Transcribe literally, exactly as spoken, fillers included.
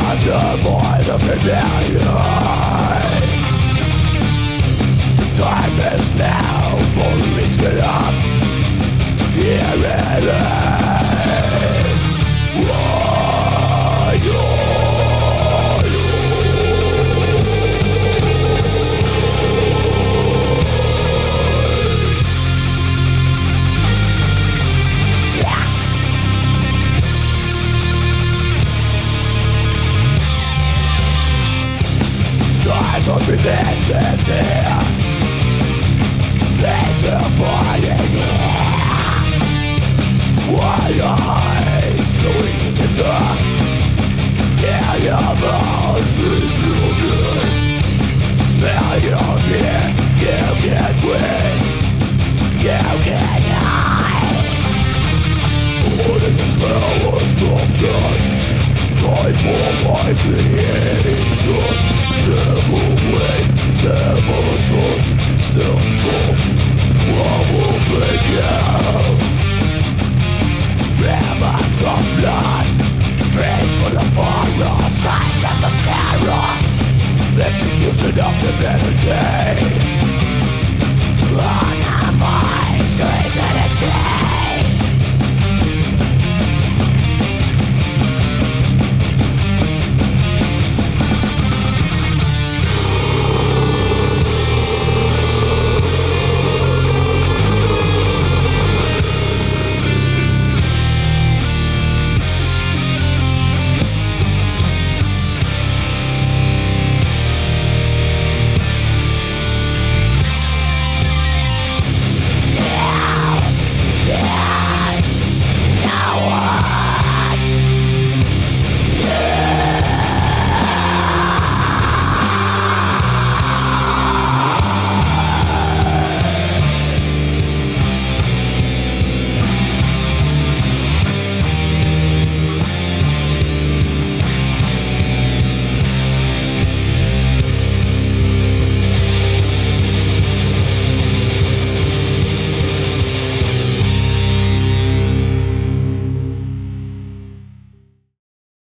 the void of rebellion. Time is now for risk it up. Here it is. Why you? Time of revenge is near. Place of fire is here. Wide eyes glowing in the dark. Yeah, your mouth is broken. Smell your fear. You can't win. You can't hide. Holding the smell of destruction. Time for my creation. Never wait, never trust, still strong. I will break out. Rivers of blood, streets full of horror, silent of terror, execution of humanity. On our minds to eternity.